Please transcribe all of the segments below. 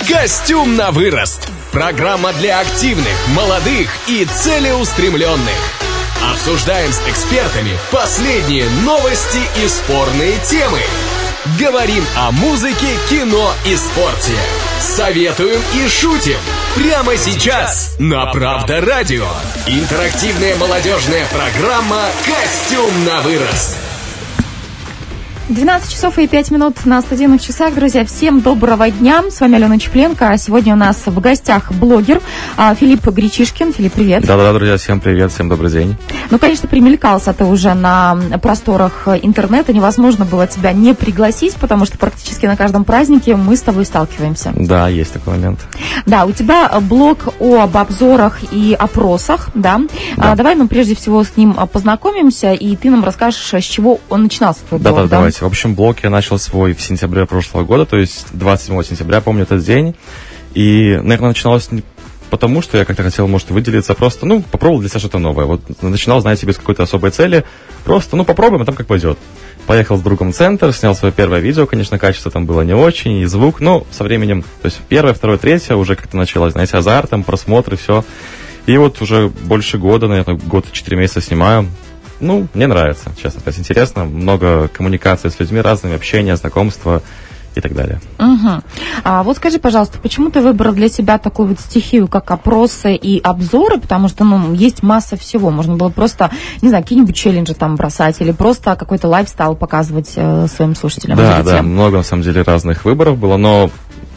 Костюм на вырост. Программа для активных, молодых и целеустремленных. Обсуждаем с экспертами последние новости и спорные темы. Говорим о музыке, кино и спорте. Советуем и шутим. Прямо сейчас на Правда Радио. Интерактивная молодежная программа «Костюм на вырост». 12 часов и 5 минут на студийных часах, друзья. Всем доброго дня. С вами Алена Чепленко. Сегодня у нас в гостях блогер Филипп Гречишкин. Филипп, привет. Да-да, друзья, всем привет, всем добрый день. Ну, конечно, примелькался ты уже на просторах интернета. Невозможно было тебя не пригласить, потому что практически на каждом празднике мы с тобой сталкиваемся. Да, есть такой момент. Да, у тебя блог об обзорах и опросах, да? Давай мы прежде всего с ним познакомимся, и ты нам расскажешь, с чего он начинался, твой блог. Да, давайте. В общем, блог я начал свой в сентябре прошлого года, то есть 27 сентября, помню этот день. И, наверное, начиналось не потому, что я как-то хотел, может, выделиться, просто, попробовал для себя что-то новое. Вот начинал, знаете, без какой-то особой цели, просто, попробуем, а там как пойдет. Поехал с другом в центр, снял свое первое видео, конечно, качество там было не очень, и звук, но со временем, то есть первое, второе, третье уже как-то началось, знаете, азарт, там, просмотры, все. И вот уже больше года, наверное, год и 4 месяца снимаю. Мне нравится, честно сказать, интересно. Много коммуникаций с людьми разными, общения, знакомства и так далее. Угу. А вот скажи, пожалуйста, почему ты выбрал для себя такую вот стихию, как опросы и обзоры? Потому что, есть масса всего. Можно было просто, не знаю, какие-нибудь челленджи там бросать или просто какой-то лайфстайл показывать своим слушателям. Да, много, на самом деле, разных выборов было, но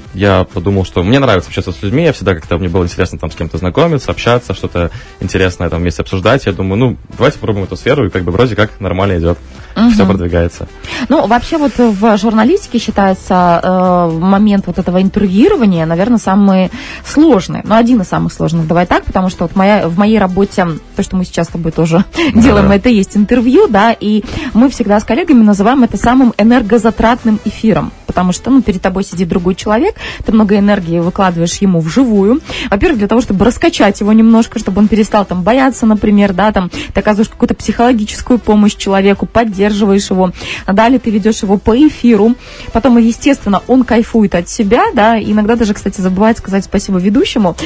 я подумал, что мне нравится общаться с людьми, я всегда как-то, мне было интересно там с кем-то знакомиться, общаться, что-то интересное там вместе обсуждать. Я думаю, давайте попробуем эту сферу, и вроде как нормально идет, все продвигается. Вообще вот в журналистике считается момент вот этого интервьюирования, наверное, самый сложный, один из самых сложных, давай так, потому что вот в моей работе, то, что мы сейчас с тобой тоже делаем, это есть интервью, да, и мы всегда с коллегами называем это самым энергозатратным эфиром, потому что, перед тобой сидит другой человек, ты много энергии выкладываешь ему вживую. Во-первых, для того, чтобы раскачать его немножко, чтобы он перестал там бояться, например, да, там ты оказываешь какую-то психологическую помощь человеку, поддерживаешь его, далее ты ведешь его по эфиру, потом, естественно, он кайфует от себя, да, иногда даже, кстати, забывает сказать спасибо ведущему,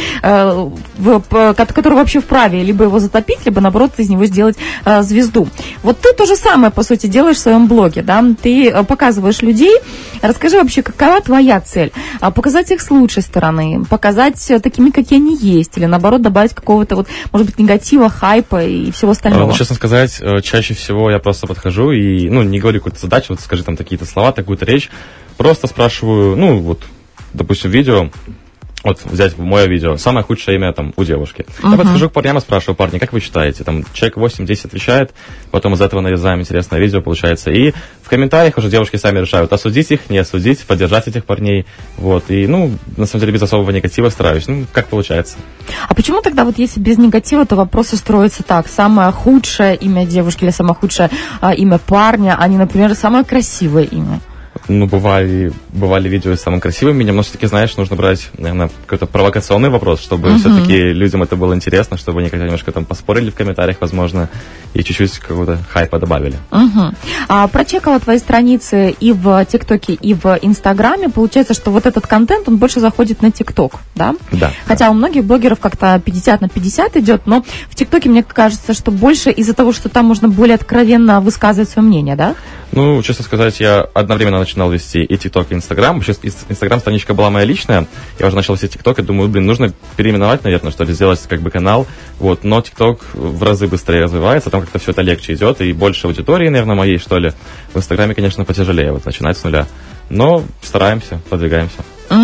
который вообще вправе либо его затопить, либо, наоборот, из него сделать звезду. Вот ты то же самое, по сути, делаешь в своем блоге, да, ты показываешь людей. Расскажи вообще, какова твоя цель? Показать их с лучшей стороны, показать такими, какие они есть, или наоборот добавить какого-то, может быть, негатива, хайпа и всего остального? Честно сказать, чаще всего я просто подхожу и, не говорю какую-то задачу, скажи там такие-то слова, такую-то речь, просто спрашиваю, допустим, видео, взять мое видео, самое худшее имя там у девушки. Я подхожу к парням и спрашиваю: парни, как вы считаете? Там человек 8-10 отвечает, потом из этого нарезаем интересное видео, получается. И в комментариях уже девушки сами решают, осудить их, не осудить, поддержать этих парней. И, на самом деле, без особого негатива стараюсь. Как получается. А почему тогда, если без негатива, то вопросы строятся так? Самое худшее имя девушки или самое худшее имя парня, а не, например, самое красивое имя? Бывали видео с самым красивым именем, но все-таки, знаешь, нужно брать, наверное, какой-то провокационный вопрос, чтобы все-таки людям это было интересно, чтобы они как-то немножко там поспорили в комментариях, возможно, и чуть-чуть какого-то хайпа добавили. Прочекала твои страницы и в ТикТоке, и в Инстаграме. Получается, что вот этот контент, он больше заходит на ТикТок, да? Да. Хотя у многих блогеров как-то 50/50 идет, но в ТикТоке, мне кажется, что больше из-за того, что там можно более откровенно высказывать свое мнение, да? Честно сказать, я одновременно начинал вести и ТикТок, и Инстаграм. Вообще, Инстаграм-страничка была моя личная. Я уже начал вести ТикТок и думаю, нужно переименовать, наверное, что ли, сделать канал. Но ТикТок в разы быстрее развивается, там как-то все это легче идет, и больше аудитории, наверное, моей, что ли. В Инстаграме, конечно, потяжелее начинать с нуля. Но стараемся, продвигаемся.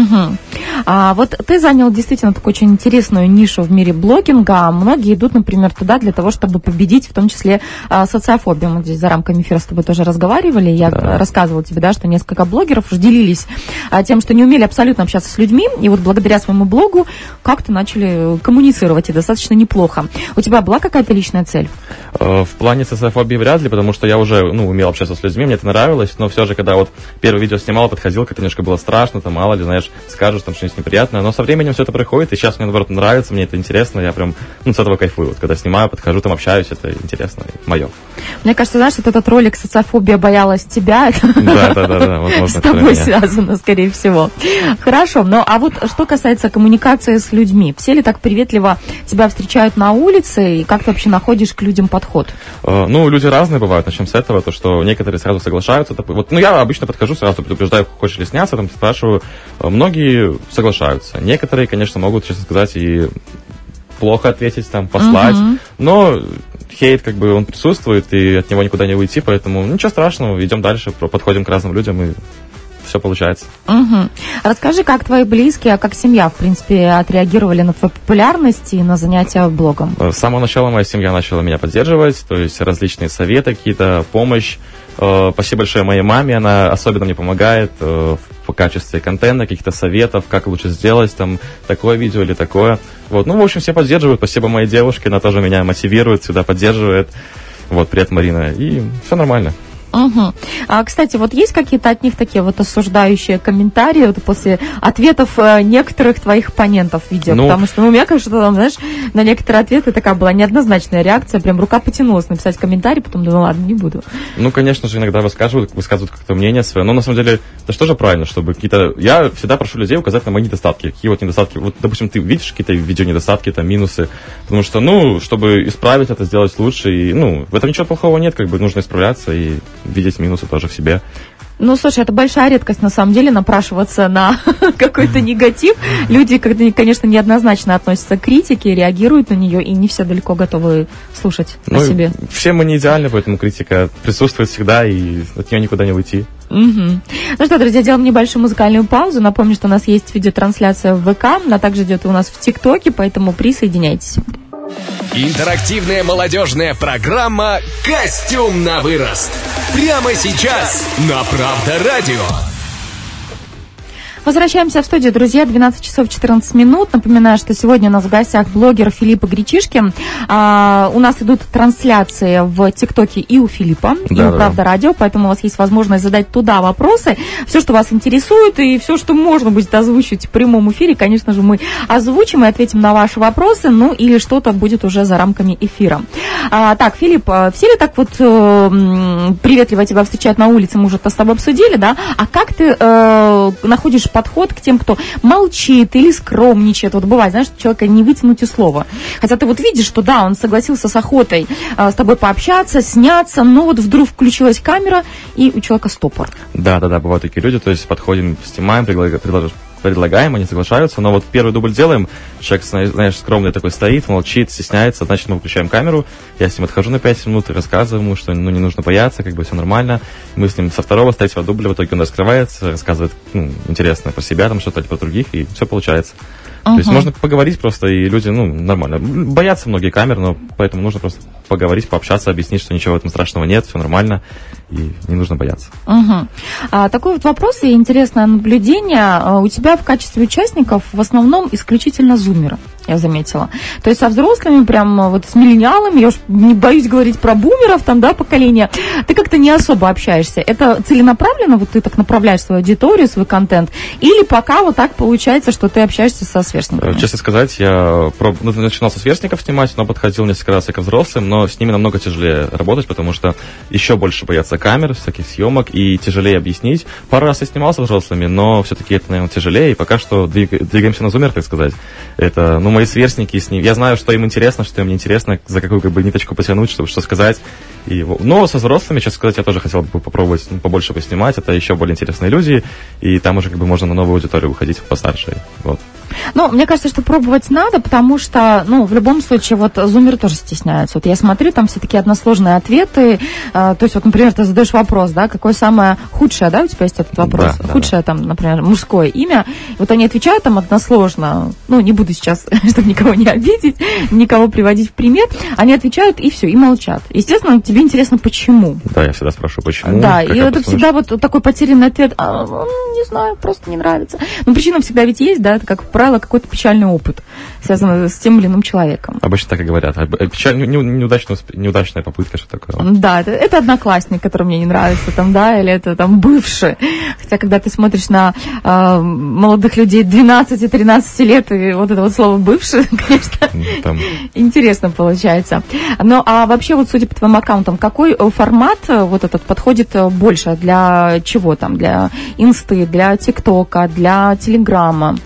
Ты занял действительно такую очень интересную нишу в мире блогинга. Многие идут, например, туда для того, чтобы победить, в том числе социофобию. Мы здесь за рамками эфира с тобой тоже разговаривали. Я рассказывала тебе, что несколько блогеров уже делились тем, что не умели абсолютно общаться с людьми. И благодаря своему блогу как-то начали коммуницировать, и достаточно неплохо. У тебя была какая-то личная цель? В плане социофобии вряд ли, потому что я уже умел общаться с людьми, мне это нравилось. Но все же, когда первое видео снимал, подходил, как-то немножко было страшно, мало ли, знаешь, скажут там что-нибудь неприятное, но со временем все это проходит, и сейчас мне, наоборот, нравится, мне это интересно, я прям, с этого кайфую. Вот, когда снимаю, подхожу, там общаюсь, это интересно, мое. Мне кажется, знаешь, вот этот ролик «Социофобия боялась тебя», да, возможно, с тобой связано, скорее всего. Хорошо, а вот что касается коммуникации с людьми, все ли так приветливо тебя встречают на улице, и как ты вообще находишь к людям подход? Люди разные бывают, начнем с этого, то, что некоторые сразу соглашаются. Я обычно подхожу, сразу предупреждаю, хочешь ли сняться, там спрашиваю. Многие соглашаются. Некоторые, конечно, могут, честно сказать, и плохо ответить, там, послать. Но хейт, он присутствует, и от него никуда не уйти, поэтому ничего страшного, идем дальше, подходим к разным людям, и все получается. Расскажи, как твои близкие, как семья, в принципе, отреагировали на твою популярность и на занятия блогом? С самого начала моя семья начала меня поддерживать, то есть различные советы, какие-то, помощь. Спасибо большое моей маме, она особенно мне помогает в качестве контента, каких-то советов, как лучше сделать, там, такое видео или такое. В общем, все поддерживают. Спасибо моей девушке, она тоже меня мотивирует, всегда поддерживает. Привет, Марина. И все нормально. Кстати, есть какие-то от них такие осуждающие комментарии после ответов некоторых твоих оппонентов видео? Потому что, мне кажется, там, знаешь, на некоторые ответы такая была неоднозначная реакция, прям рука потянулась написать комментарий, потом думаю, ладно, не буду. Конечно же, иногда высказывают как-то мнение свое, но на самом деле это же тоже правильно, чтобы какие-то... Я всегда прошу людей указать на мои недостатки. Какие недостатки? Допустим, ты видишь какие-то видео недостатки, там, минусы, потому что, чтобы исправить это, сделать лучше, и, в этом ничего плохого нет, нужно исправляться и видеть минусы тоже в себе. Слушай, это большая редкость, на самом деле, напрашиваться на какой-то негатив. Люди, конечно, неоднозначно относятся к критике, реагируют на нее, и не все далеко готовы слушать о себе. Все мы не идеальны, поэтому критика присутствует всегда, и от нее никуда не уйти. Ну что, друзья, делаем небольшую музыкальную паузу. Напомню, что у нас есть видеотрансляция в ВК, она также идет и у нас в ТикТоке, поэтому присоединяйтесь. Интерактивная молодежная программа «Костюм на вырост». Прямо сейчас на Правда Радио. Возвращаемся в студию, друзья, 12 часов 14 минут. Напоминаю, что сегодня у нас в гостях блогер Филипп Гречишкин. У нас идут трансляции в ТикТоке и у Филиппа, и у Правда Радио, поэтому у вас есть возможность задать туда вопросы. Все, что вас интересует, и все, что можно будет озвучить в прямом эфире, конечно же, мы озвучим и ответим на ваши вопросы, или что-то будет уже за рамками эфира. Так, Филипп, все ли так приветливо тебя встречают на улице, мы уже это с тобой обсудили, да? А как ты находишь подход к тем, кто молчит или скромничает? Бывает, знаешь, человека не вытянуть и слова. Хотя ты видишь, что да, он согласился с охотой с тобой пообщаться, сняться, но вдруг включилась камера, и у человека стопор. Да, бывают такие люди, то есть подходим, снимаем, предлагаем, они соглашаются, но первый дубль делаем, человек, знаешь, скромный такой стоит, молчит, стесняется, значит, мы выключаем камеру, я с ним отхожу на 5 минут и рассказываю ему, что не нужно бояться, все нормально. Мы с ним со второго, с третьего дубля, в итоге он раскрывается, рассказывает, интересно про себя, что-то про других, и все получается. То есть можно поговорить просто, и люди, нормально. Боятся многие камер, но поэтому нужно просто поговорить, пообщаться, объяснить, что ничего в этом страшного нет, все нормально, и не нужно бояться. Такой вопрос и интересное наблюдение. У тебя в качестве участников в основном исключительно зумеры, я заметила. То есть со взрослыми, прям с миллениалами, я уж не боюсь говорить про бумеров, поколение, ты как-то не особо общаешься. Это целенаправленно, ты так направляешь свою аудиторию, свой контент, или пока так получается, что ты общаешься со сверстниками? Честно сказать, я начинал со сверстников снимать, но подходил несколько раз и ко взрослым, но с ними намного тяжелее работать, потому что еще больше боятся камер, всяких съемок, и тяжелее объяснить. Пару раз я снимал со взрослыми, но все-таки это, наверное, тяжелее, и пока что двигаемся на зумер, так сказать. Это, мои сверстники с ним. Я знаю, что им интересно, что им не интересно, за какую ниточку потянуть, чтобы что сказать. Но со взрослыми, честно сказать, я тоже хотел бы попробовать побольше поснимать. Это еще более интересные люди, и там уже можно на новую аудиторию выходить постарше. Мне кажется, что пробовать надо, потому что, в любом случае, зумеры тоже стесняются. Я смотрю, там все такие односложные ответы. То есть, например, ты задаешь вопрос, да, какое самое худшее, да, у тебя есть этот вопрос? Да, худшее, например, мужское имя. И они отвечают там односложно. Не буду сейчас, чтобы никого не обидеть, никого приводить в пример. Они отвечают, и все, и молчат. Естественно, тебе интересно, почему. Да, я всегда спрашиваю, почему. Да, и это всегда такой потерянный ответ. Не знаю, просто не нравится. Причина всегда ведь есть, да, это как правило, какой-то печальный опыт, связанный с тем или иным человеком. Обычно так и говорят. Неудачная попытка, что такое. Да, это одноклассник, который мне не нравится, там, да, или это там бывший. Хотя, когда ты смотришь на молодых людей 12-13 лет, и вот это вот слово «бывший», конечно, интересно получается. Ну, а вообще, вот судя по твоим аккаунтам, какой формат вот этот подходит больше? Для чего там? Для инсты, для ТикТока, для Телеграма?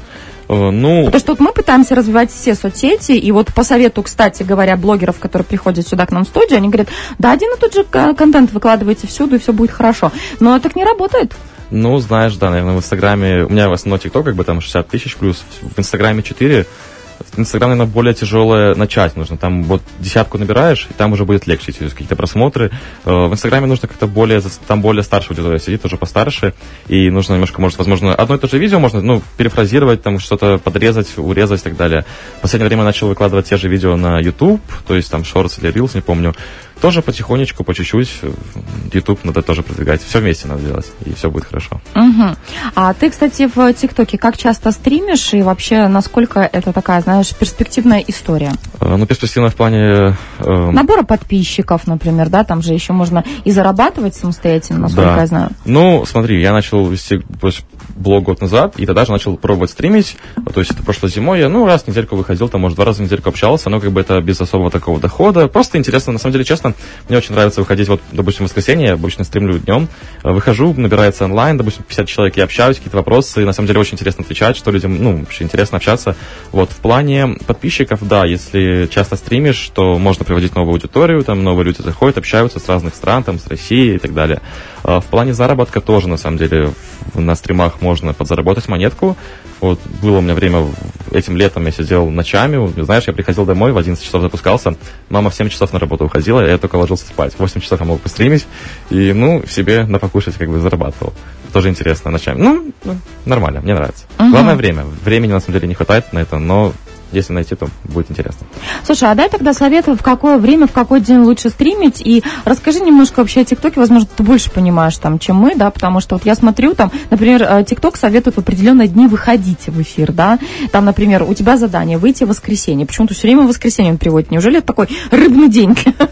Ну, потому что вот мы пытаемся развивать все соцсети, и вот по совету, кстати говоря, блогеров, которые приходят сюда к нам в студию, они говорят, да, один и тот же контент выкладывайте всюду, и все будет хорошо. Но так не работает. Ну, знаешь, да, наверное, в Инстаграме, у меня в основном ТикТок, как бы там 60 тысяч плюс, в Инстаграме 4. Инстаграм, наверное, более тяжелое начать нужно. Там вот 10 набираешь, и там уже будет легче через какие-то просмотры. В Инстаграме нужно как-то там более старшая аудитория сидит, уже постарше, и нужно немножко, может, возможно, одно и то же видео можно, ну, перефразировать, там что-то подрезать, урезать и так далее. В последнее время начал выкладывать те же видео на YouTube, то есть там Shorts или Reels, не помню. Тоже потихонечку, по чуть-чуть. YouTube надо тоже продвигать. Все вместе надо делать, и все будет хорошо. Угу. А ты, кстати, в ТикТоке как часто стримишь, и вообще, насколько это такая, знаешь, перспективная история? Ну, перспективная в плане... Набора подписчиков, например, да? Там же еще можно и зарабатывать самостоятельно, насколько я знаю. Ну, смотри, я начал вести блог год назад, и тогда же начал пробовать стримить. То есть это прошлой зимой. Я, раз в недельку выходил, там, может, 2 раза в недельку общался, но как бы это без особого такого дохода. Просто интересно, на самом деле, честно, мне очень нравится выходить, вот, допустим, в воскресенье, я обычно стримлю днем, выхожу, набирается онлайн, допустим, 50 человек, я общаюсь, какие-то вопросы, и на самом деле очень интересно отвечать, что людям, вообще интересно общаться. Вот, в плане подписчиков, да, если часто стримишь, то можно приводить новую аудиторию, там новые люди заходят, общаются с разных стран, там, с России и так далее. В плане заработка тоже, на самом деле, на стримах можно подзаработать монетку. Вот, было у меня время, этим летом я сидел ночами, знаешь, я приходил домой, в 11 часов запускался, мама в 7 часов на работу уходила, я только ложился спать. В 8 часов я мог постримить и, себе напокушать, как бы, зарабатывал. Тоже интересно ночами. Нормально, мне нравится. Главное время. Времени, на самом деле, не хватает на это, но если найти, то будет интересно. Слушай, а дай тогда советы, в какое время, в какой день лучше стримить, и расскажи немножко вообще о ТикТоке, возможно, ты больше понимаешь там, чем мы, да, потому что вот я смотрю, там, например, ТикТок советует в определенные дни выходить в эфир, да, там, например, у тебя задание выйти в воскресенье, почему-то все время в воскресенье он приводит, неужели это такой рыбный день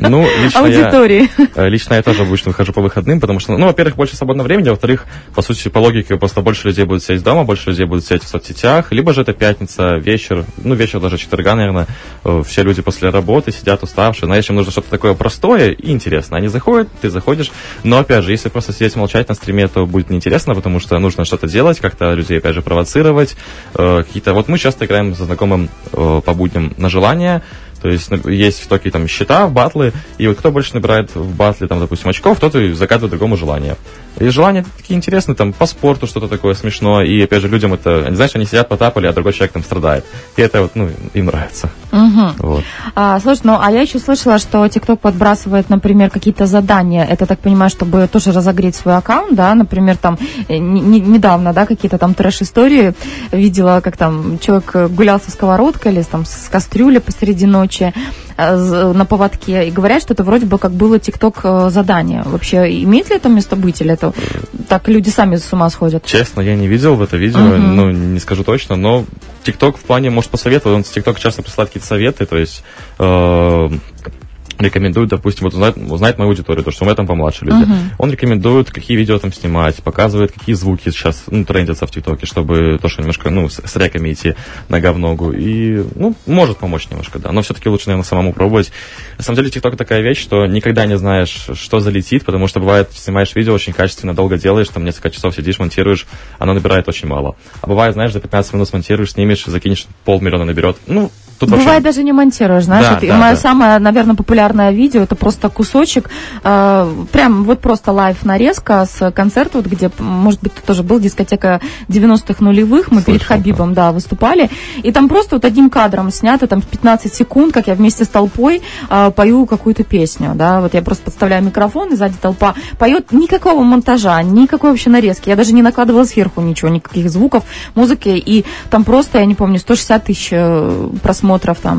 аудитории? Лично я тоже обычно выхожу по выходным, потому что, во-первых, больше свободного времени, а во-вторых, по сути, по логике, просто больше людей будут сидеть дома, больше людей будут сидеть в соцсетях, либо же это пятница, вечер, вечер даже четверга, наверное, все люди после работы сидят уставшие, знаешь, им нужно что-то такое простое и интересное. Они заходят, ты заходишь, но, опять же, если просто сидеть молчать на стриме, то будет неинтересно, потому что нужно что-то делать, как-то людей, опять же, провоцировать, какие-то... Вот мы часто играем со знакомым по будням на желание. То есть есть в ТикТоке там счета, батлы, и вот кто больше набирает в батле, там, допустим, очков, тот и загадывает другому желание. И желания такие интересные, там, по спорту что-то такое смешное, и, опять же, людям это, знаешь, они сидят, потапали, а другой человек там страдает. И это вот, им нравится. Угу. Вот. Слушай, а я еще слышала, что ТикТок подбрасывает, например, какие-то задания, это, так понимаю, чтобы тоже разогреть свой аккаунт, да, например, там, недавно, да, какие-то там трэш-истории, видела, как там человек гулял со сковородкой или там с кастрюлей посреди ночи на поводке, и говорят, что это вроде бы как было ТикТок задание. Вообще, имеет ли это место быть, или это так люди сами с ума сходят? Честно, я не видел в это видео, не скажу точно, но ТикТок в плане, может, посоветовать, он с ТикТок часто присылает какие-то советы, то есть... рекомендует, допустим, узнать мою аудиторию, то, что у меня там помладше люди. Он рекомендует, какие видео там снимать, показывает, какие звуки сейчас трендятся в ТикТоке, чтобы тоже немножко, с реками идти нога в ногу. И, может помочь немножко, да. Но все-таки лучше, наверное, самому пробовать. На самом деле, ТикТок такая вещь, что никогда не знаешь, что залетит, потому что бывает, снимаешь видео очень качественно, долго делаешь, там несколько часов сидишь, монтируешь, оно набирает очень мало. А бывает, знаешь, за 15 минут смонтируешь, снимешь, закинешь, 500 000 наберет. Тут бывает, вообще... даже не монтируешь, знаешь. Мое самое, наверное, популярное видео, это просто кусочек, прям вот просто лайв-нарезка с концерта, вот где, может быть, тут тоже был, дискотека 90-х нулевых, мы перед Хабибом, выступали, и там просто вот одним кадром снято, там 15 секунд, как я вместе с толпой пою какую-то песню, да, вот я просто подставляю микрофон, и сзади толпа поет, никакого монтажа, никакой вообще нарезки, я даже не накладывала сверху ничего, никаких звуков, музыки, и там просто, я не помню, 160 000 просмотров там.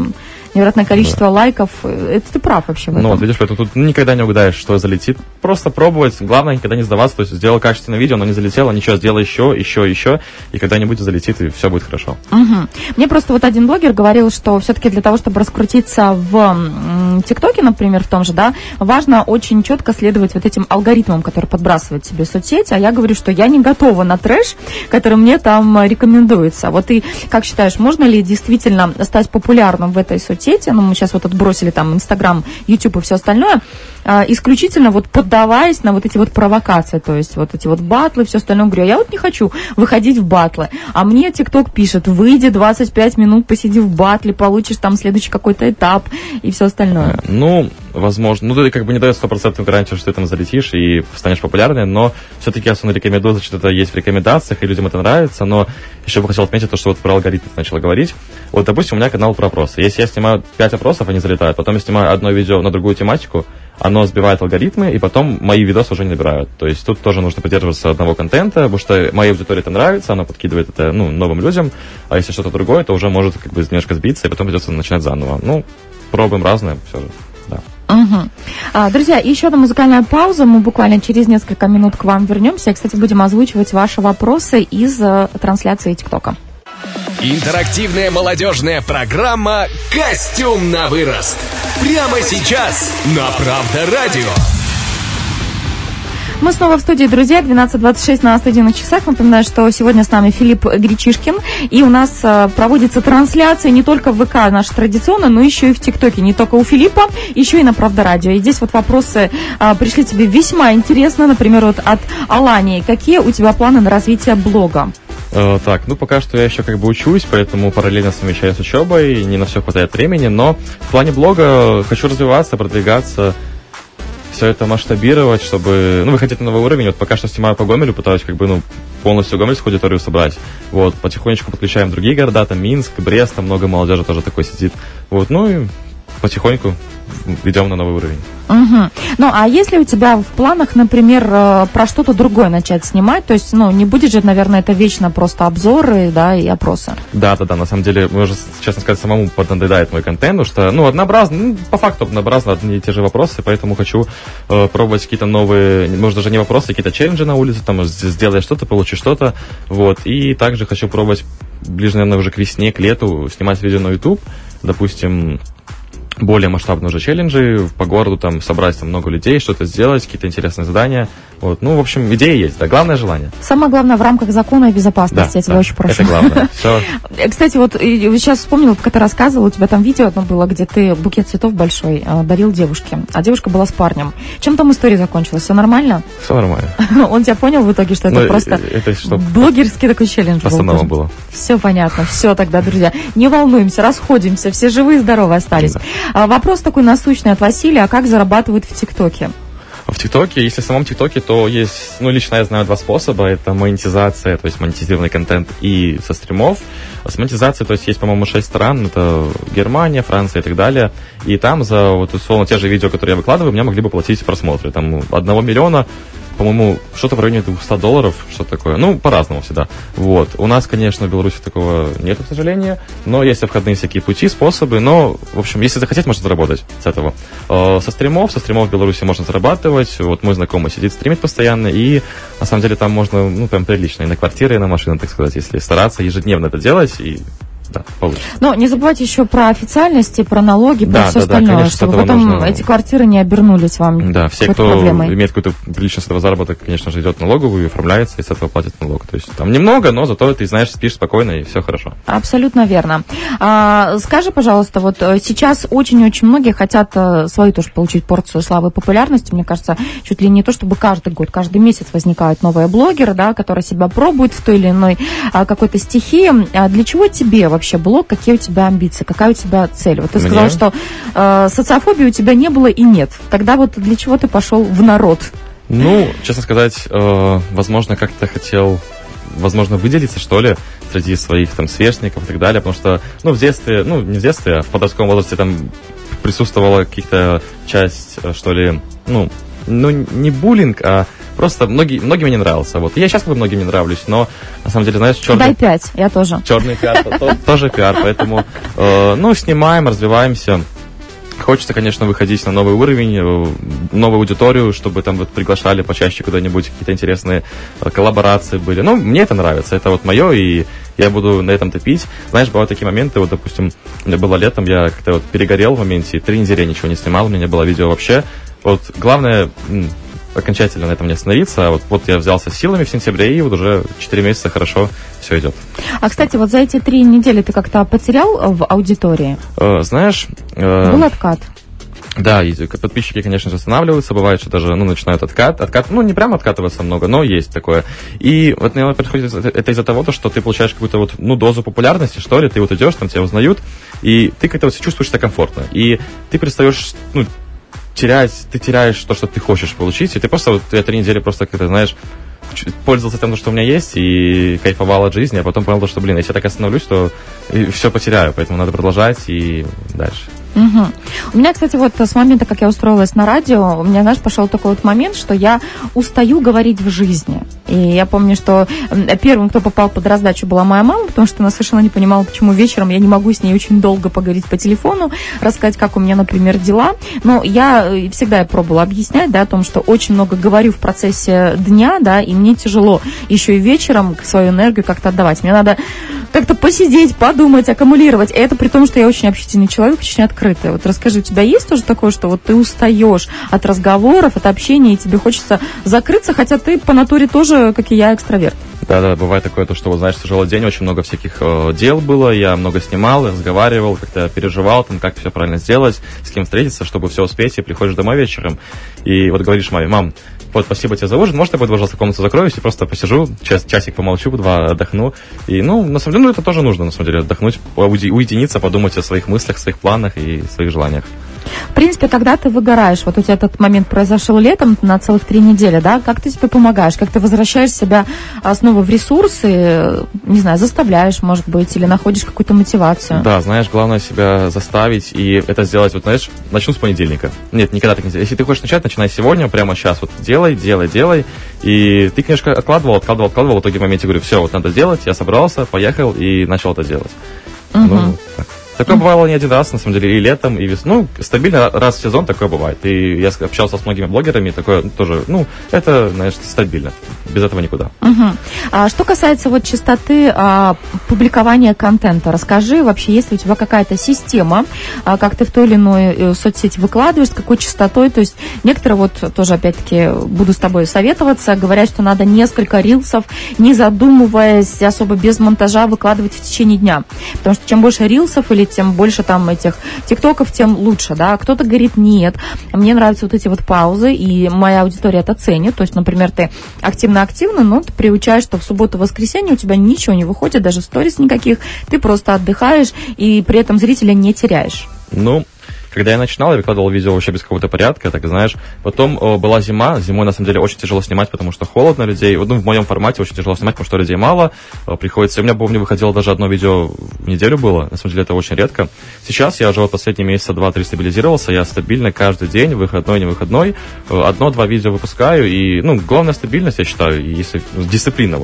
невероятное количество лайков. Это ты прав вообще в этом. Ну, вот видишь, поэтому тут никогда не угадаешь, что залетит. Просто пробовать. Главное, никогда не сдаваться. То есть сделал качественное видео, но не залетело. Ничего, сделай еще. И когда-нибудь залетит, и все будет хорошо. Угу. Мне просто вот один блогер говорил, что все-таки для того, чтобы раскрутиться в ТикТоке, например, в том же, да, важно очень четко следовать вот этим алгоритмам, которые подбрасывают тебе соцсети. А я говорю, что я не готова на трэш, который мне там рекомендуется. Вот ты как считаешь, можно ли действительно стать популярным в этой соцсети? Ну, мы сейчас вот отбросили там Инстаграм, Ютуб и все остальное, исключительно вот поддаваясь на вот эти вот провокации, то есть вот эти вот батлы, все остальное. Говорю, я вот не хочу выходить в батлы. А мне ТикТок пишет, выйди 25 минут, посиди в батле, получишь там следующий какой-то этап и все остальное. Ну, возможно. Ну, ты как бы не дает 100% гарантию, что ты там залетишь и станешь популярным, но все-таки я рекомендую, что это есть в рекомендациях, и людям это нравится, но еще бы хотел отметить то, что вот про алгоритмы начала говорить. Вот, допустим, у меня канал про опросы. Если я снимаю 5 опросов, они залетают, потом я снимаю одно видео на другую тематику, оно сбивает алгоритмы, и потом мои видосы уже не набирают. То есть тут тоже нужно придерживаться одного контента, потому что моей аудитории это нравится, она подкидывает это, ну, новым людям, а если что-то другое, то уже может как бы немножко сбиться, и потом придется начинать заново. Ну, пробуем разное, все же, да. Угу. Друзья, еще одна музыкальная пауза. Мы буквально через несколько минут к вам вернемся. И, кстати, будем озвучивать ваши вопросы из трансляции ТикТока. Интерактивная молодежная программа «Костюм на вырост». Прямо сейчас на Правда Радио. Мы снова в студии, друзья, 12:26 на студийных часах. Напоминаю, что сегодня с нами Филипп Гречишкин, и у нас проводится трансляция не только в ВК наша традиционная, но еще и в ТикТоке. Не только у Филиппа, еще и на Правда Радио. И здесь вот вопросы пришли тебе весьма интересно. Например, вот от Алани. Какие у тебя планы на развитие блога? Так, ну пока что я еще как бы учусь, поэтому параллельно совмещаю с учебой, не на все хватает времени, но в плане блога хочу развиваться, продвигаться, все это масштабировать, чтобы, ну, выходить на новый уровень. Вот пока что снимаю по Гомелю, пытаюсь как бы, ну, полностью гомельскую аудиторию собрать. Вот, потихонечку подключаем другие города, там Минск, Брест, там много молодежи тоже такой сидит. Вот, ну и потихоньку идем на новый уровень. Угу. Ну, а если у тебя в планах, например, про что-то другое начать снимать, то есть, ну, не будет же, наверное, это вечно просто обзоры, да, и опросы? Да, на самом деле, уже, честно сказать, самому поднадоедает мой контент, потому что, ну, однообразно, ну, по факту однообразно одни и те же вопросы, поэтому хочу пробовать какие-то новые, может, даже не вопросы, а какие-то челленджи на улице, там, сделай что-то, получи что-то, вот, и также хочу пробовать ближе, наверное, уже к весне, к лету снимать видео на YouTube, допустим, более масштабные уже челленджи по городу, там, собрать там много людей, что-то сделать, какие-то интересные задания. Вот. Ну, в общем, идея есть, да, главное желание. Самое главное в рамках закона и безопасности, да, я тебя очень прошу. Это главное. Все. Кстати, вот сейчас вспомнила, пока ты рассказывала, у тебя там видео одно было, где ты букет цветов большой дарил девушке, а девушка была с парнем. Чем там история закончилась? Все нормально? Все нормально. Он тебя понял в итоге, что это просто блогерский такой челлендж был? Постанова было. Все понятно. Все тогда, друзья. Не волнуемся, расходимся, все живые и здоровые остались. Вопрос такой насущный от Василия. А как зарабатывают в ТикТоке? В ТикТоке, если в самом ТикТоке, то есть, ну, лично я знаю 2 способа. Это монетизация, то есть монетизированный контент и со стримов. С монетизацией, то есть, есть, по-моему, 6 стран. Это Германия, Франция и так далее. И там за, вот, условно, те же видео, которые я выкладываю, мне могли бы платить просмотры. Там 1 миллиона, по-моему, что-то в районе $200, что-то такое. Ну, по-разному всегда. Вот. У нас, конечно, в Беларуси такого нет, к сожалению. Но есть обходные всякие пути, способы. Но, в общем, если захотеть, можно заработать с этого. Со стримов в Беларуси можно зарабатывать. Вот мой знакомый сидит, стримит постоянно. И, на самом деле, там можно, ну, прям прилично. И на квартиры, и на машину, так сказать, если стараться ежедневно это делать. И да, получится. Но не забывайте еще про официальности, про налоги, про все остальное, конечно, чтобы потом нужно... эти квартиры не обернулись вам. Да, все, кто проблемой. Имеет какой-то приличный с этого заработок, конечно же, идет в налоговую, оформляется и с этого платит налог. То есть там немного, но зато ты знаешь, спишь спокойно и все хорошо. Абсолютно верно. Скажи, пожалуйста, вот сейчас очень-очень многие хотят свою тоже получить порцию славы и популярности. Мне кажется, чуть ли не то, чтобы каждый год, каждый месяц возникают новые блогеры, да, которые себя пробуют в той или иной какой-то стихии. Для чего тебе вообще блог, какие у тебя амбиции, какая у тебя цель? Вот ты сказал, что социофобии у тебя не было и нет. Тогда вот для чего ты пошел в народ? Ну, честно сказать, возможно, как-то хотел, возможно, выделиться, что ли, среди своих там сверстников и так далее, потому что, ну, в детстве, ну, не в детстве, а в подростковом возрасте там присутствовала каких-то часть, что ли, ну, не буллинг, а просто многим не нравился. Вот. Я сейчас многим не нравлюсь, но на самом деле, знаешь, черный... Дай 5, я тоже. Черный пиар тоже пиар, поэтому, снимаем, развиваемся. Хочется, конечно, выходить на новый уровень, новую аудиторию, чтобы там вот приглашали почаще куда-нибудь, какие-то интересные коллаборации были. Мне это нравится, это вот мое, и я буду на этом топить. Знаешь, бывают такие моменты, вот, допустим, у меня было летом, я как-то вот перегорел в моменте, 3 недели ничего не снимал, у меня не было видео вообще. Вот главное окончательно на этом не остановиться. Вот я взялся силами в сентябре, и вот уже 4 месяца хорошо все идет. А, кстати, вот за эти 3 недели ты как-то потерял в аудитории? Знаешь... Был откат? Да, и подписчики, конечно же, останавливаются, бывает, что даже, начинают откат, не прямо откатываться много, но есть такое. И вот, наверное, происходит это из-за того, что ты получаешь какую-то вот, дозу популярности, что ли, ты вот идешь, там тебя узнают, и ты как-то вот чувствуешь себя комфортно. И ты перестаешь, ты теряешь то, что ты хочешь получить, и ты просто, я 3 недели просто, как-то, знаешь, пользовался тем, что у меня есть, и кайфовал от жизни, а потом понял, что, если я так остановлюсь, то все потеряю, поэтому надо продолжать и дальше. Угу. У меня, кстати, вот с момента, как я устроилась на радио, у меня, знаешь, пошел такой вот момент, что я устаю говорить в жизни. И я помню, что первым, кто попал под раздачу, была моя мама, потому что она совершенно не понимала, почему вечером я не могу с ней очень долго поговорить по телефону, рассказать, как у меня, например, дела. Но я всегда пробовала объяснять, да, о том, что очень много говорю в процессе дня, да, и мне тяжело еще и вечером свою энергию как-то отдавать. Мне надо как-то посидеть, подумать, аккумулировать. И это при том, что я очень общительный человек, очень открытый. Вот расскажи, у тебя есть тоже такое, что вот ты устаешь от разговоров, от общения, и тебе хочется закрыться, хотя ты по натуре тоже, как и я, экстраверт? Да, бывает такое, то, что, вот, знаешь, тяжелый день, очень много всяких дел было, я много снимал, разговаривал, как-то переживал, там, как все правильно сделать, с кем встретиться, чтобы все успеть, и приходишь домой вечером, и вот говоришь маме: мам, вот, спасибо тебе за ужин, может, я, пожалуйста, комнату закроюсь и просто посижу, часик помолчу, 2 отдохну, и, на самом деле, это тоже нужно, на самом деле, отдохнуть, уединиться, подумать о своих мыслях, своих планах и своих желаниях. В принципе, когда ты выгораешь, вот у тебя этот момент произошел летом на целых 3 недели, да, как ты себе помогаешь, как ты возвращаешь себя снова в ресурсы, не знаю, заставляешь, может быть, или находишь какую-то мотивацию? Да, знаешь, главное себя заставить, и это сделать, вот, знаешь, начну с понедельника. Нет, никогда так не делай. Если ты хочешь начать, начинай сегодня, прямо сейчас, вот, делай, и ты, конечно, откладывал, в итоге в моменте говорю: все, вот надо делать, я собрался, поехал и начал это делать. Так. Такое бывало не один раз, на самом деле, и летом, и весной. Стабильно раз в сезон такое бывает. И я общался с многими блогерами, такое тоже, это, знаешь, стабильно. Без этого никуда. А что касается вот частоты публикования контента, расскажи, вообще, есть ли у тебя какая-то система, как ты в той или иной соцсети выкладываешь, с какой частотой? То есть некоторые, вот тоже, опять-таки, буду с тобой советоваться, говорят, что надо несколько рилсов, не задумываясь, особо без монтажа, выкладывать в течение дня. Потому что чем больше рилсов или тем больше там этих тиктоков, тем лучше, да. Кто-то говорит: нет, мне нравятся вот эти вот паузы, и моя аудитория это ценит. То есть, например, ты активно, но ты приучаешь, что в субботу-воскресенье у тебя ничего не выходит, даже сторис никаких, ты просто отдыхаешь, и при этом зрителя не теряешь. Когда я начинал, я выкладывал видео вообще без какого-то порядка, так знаешь. Потом была зима. Зимой, на самом деле, очень тяжело снимать, потому что холодно людей. В моем формате очень тяжело снимать, потому что людей мало. Приходится... У меня, помню, выходило даже одно видео в неделю было. На самом деле, это очень редко. Сейчас я уже вот последние месяца 2-3 стабилизировался. Я стабильно каждый день, выходной, не выходной, 1-2 видео выпускаю. И, главная стабильность, я считаю, и если дисциплина.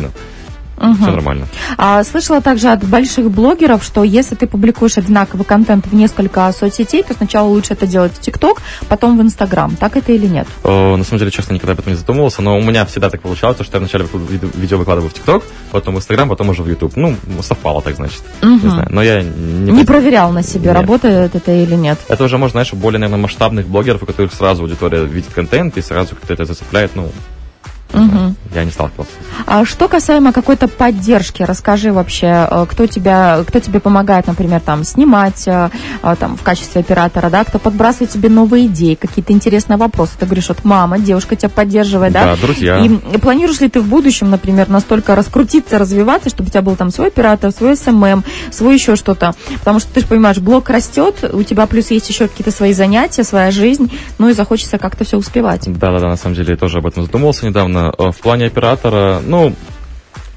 Все нормально. Слышала также от больших блогеров, что если ты публикуешь одинаковый контент в несколько соцсетей, то сначала лучше это делать в ТикТок, потом в Инстаграм. Так это или нет? На самом деле, честно, никогда об этом не задумывался, но у меня всегда так получалось, что я вначале видео выкладываю в ТикТок, потом в Инстаграм, потом уже в Ютуб. Совпало так, значит. Не знаю, но я не проверял на себе, работает это или нет. Это уже можно, знаешь, у более, наверное, масштабных блогеров, у которых сразу аудитория видит контент и сразу как-то это зацепляет, я не сталкивался. А что касаемо какой-то поддержки, расскажи вообще, кто тебе помогает, например, там снимать там, в качестве оператора, да, кто подбрасывает тебе новые идеи, какие-то интересные вопросы. Ты говоришь, вот мама, девушка тебя поддерживает, да? Да, друзья. И планируешь ли ты в будущем, например, настолько раскрутиться, развиваться, чтобы у тебя был там свой оператор, свой СММ, свой еще что-то? Потому что ты же понимаешь, блог растет, у тебя плюс есть еще какие-то свои занятия, своя жизнь, и захочется как-то все успевать. Да, на самом деле я тоже об этом задумывался недавно. В плане оператора,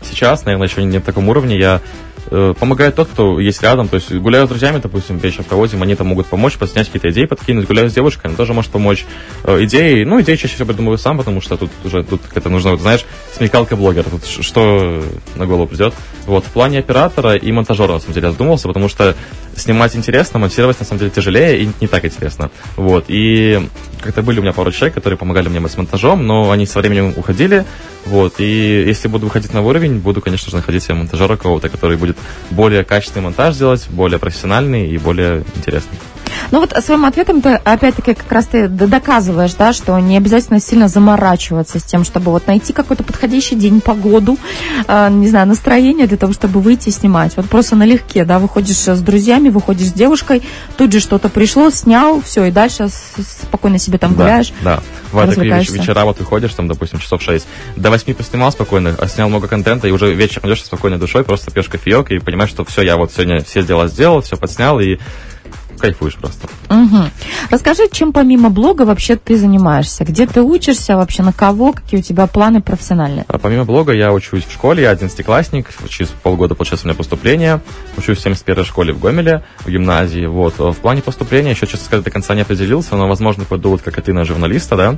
сейчас, наверное, еще не на таком уровне. Я помогает тот, кто есть рядом. То есть гуляю с друзьями, допустим, вечер проводим, они там могут помочь, подснять какие-то идеи, подкинуть. Гуляю с девушкой, она тоже может помочь. Идеи чаще всего придумываю сам, потому что тут это нужно, вот, знаешь, смекалка блогера. Тут что на голову придет. Вот, в плане оператора и монтажера, на самом деле, я задумался, потому что снимать интересно, монтировать, на самом деле, тяжелее и не так интересно. Вот, и как-то были у меня пару человек, которые помогали мне с монтажом, но они со временем уходили. Вот, и если буду выходить на уровень, буду, конечно же, находить себе монтажера кого-то, который будет более качественный монтаж делать, более профессиональный и более интересный. Ну вот своим ответом ты, опять-таки, как раз ты доказываешь, да, что не обязательно сильно заморачиваться с тем, чтобы вот найти какой-то подходящий день, погоду, не знаю, настроение для того, чтобы выйти и снимать. Вот просто налегке, да, выходишь с друзьями, выходишь с девушкой, тут же что-то пришло, снял, все, и дальше спокойно себе там гуляешь. Да, бывают такие вечера, вот выходишь, там, допустим, часов 6, до 8 поснимал спокойно, снял много контента, и уже вечером идешь со спокойной душой, просто пьешь кофеек и понимаешь, что все, я вот сегодня все дела сделал, все подснял, и кайфуешь просто. Угу. Расскажи, чем помимо блога вообще ты занимаешься? Где ты учишься вообще, на кого? Какие у тебя планы профессиональные? Помимо блога я учусь в школе, я 11-классник, через полгода получается у меня поступление. Учусь в 71-й школе в Гомеле, в гимназии. Вот. В плане поступления еще, честно сказать, до конца не определился, но, возможно, пойду вот как и ты на журналиста, да.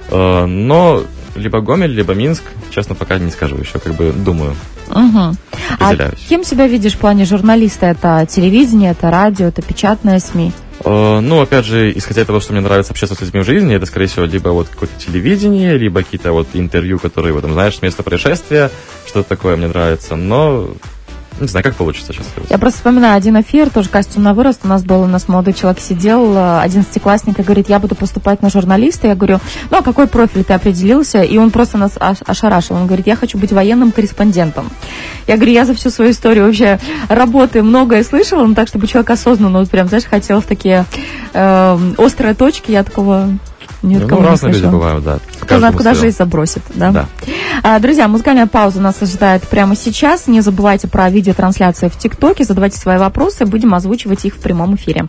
Но либо Гомель, либо Минск, честно, пока не скажу еще, как бы думаю. Угу. А кем себя видишь в плане журналиста? Это телевидение, это радио, это печатные СМИ? Ну, опять же, исходя из того, что мне нравится общаться с людьми в жизни, это, скорее всего, либо вот какое-то телевидение, либо какие-то вот интервью, которые, вот, там, знаешь, с места происшествия, что-то такое мне нравится, но не знаю, как получится сейчас. Я просто вспоминаю один эфир, тоже «Костюм на вырост». У нас молодой человек сидел, 11-классник, и говорит, я буду поступать на журналиста. Я говорю, ну, а какой профиль ты определился? И он просто нас ошарашил. Он говорит, я хочу быть военным корреспондентом. Я говорю, я за всю свою историю вообще работы многое слышала, но так, чтобы человек осознанно, вот прям, знаешь, хотел в такие острые точки, я такого... разные люди бывают, да. Кто знает, куда жизнь забросит, да? Да. Друзья, музыкальная пауза нас ожидает прямо сейчас. Не забывайте про видеотрансляции в ТикТоке. Задавайте свои вопросы, будем озвучивать их в прямом эфире.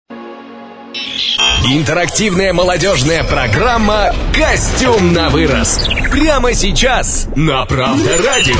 Интерактивная молодежная программа «Костюм на вырост». Прямо сейчас на Правда Радио.